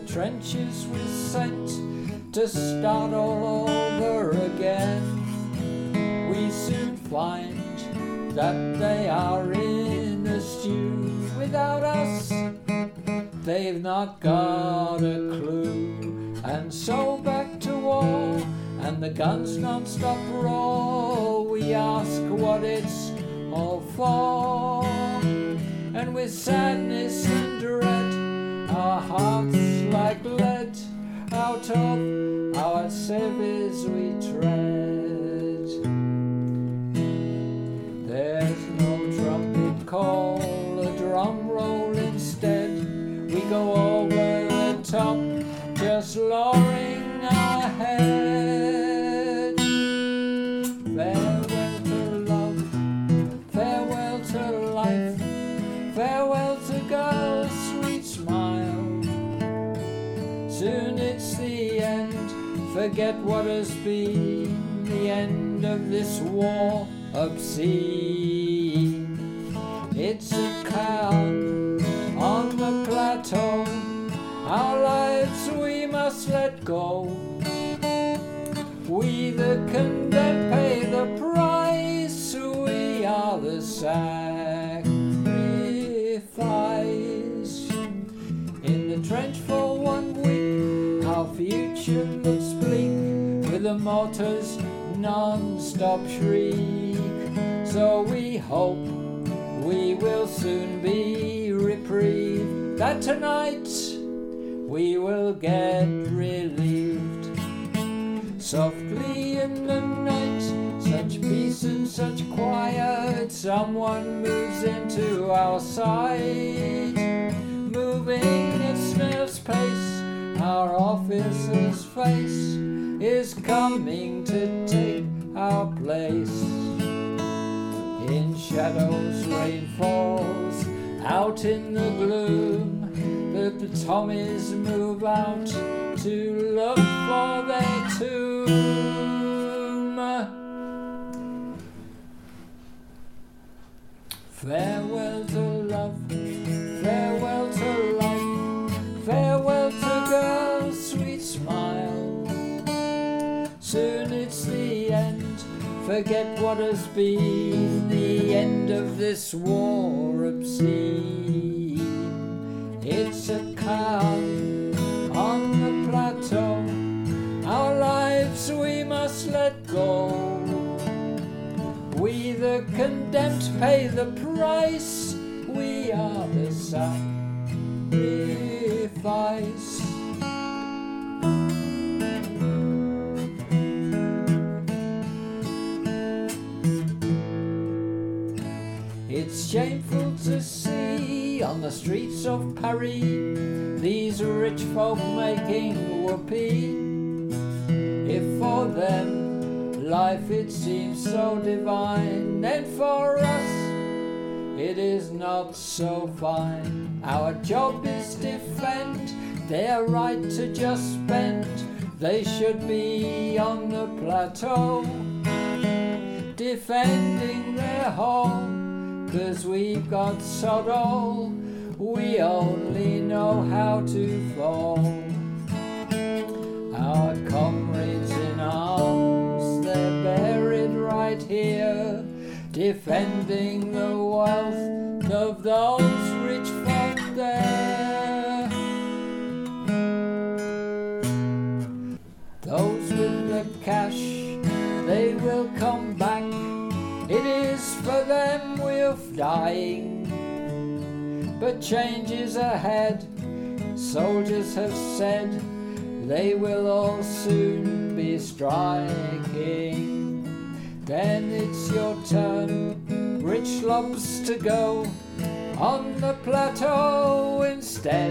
trenches we're sent to start all over again. We soon find that they are in a stew. Without us, they've not got a clue. And so back to war, and the guns non-stop roar. We ask what it's all for, and with sadness and dread, our hearts like lead, out of our civvies we tread. There's no trumpet call, a drum roll instead. We go over the top, just lowering our head. Farewell to love, farewell to life, farewell to girls' sweet smile. Soon it's the end, forget what has been, the end of this war obscene. It's a calm on the plateau, our lives we must let go. We the condemned pay the price, we are the sacrifice. In the trench for 1 week, our future looks bleak, with the mortars non-stop shriek. So we hope we will soon be reprieved, that tonight we will get relieved. Softly in the night, such peace and such quiet, someone moves into our sight. Moving at snail's pace, our officer's face is coming to take our place. In shadows rain falls, out in the gloom, the Tommies move out to look for their tomb. Farewell to love, farewell to life, farewell to girls' sweet smile. Soon it's the end, forget what has been, the end of this war obscene. It's a calm on the plateau, our lives we must let go. We the condemned pay the price, we are the sacrifice. It's shameful to see on the streets of Paris these rich folk making whoopee. If for them life it seems so divine, then for us it is not so fine. Our job is defend their right to just spend. They should be on the plateau, defending their home, 'cause we've got sod all, we only know how to fall. Our comrades in arms, they're buried right here, defending the wealth of those rich folk there. Those with the cash, they will come back. It is for them we're dying. But change is ahead, soldiers have said, they will all soon be striking. Then it's your turn, rich lobs, to go on the plateau instead.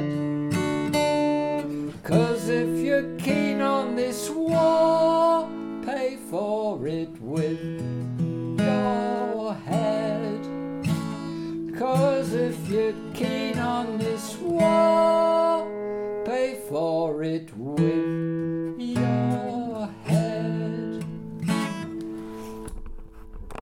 'Cause if you're keen on this war, pay for it with your head. 'Cause if you're keen on this war, pay for it with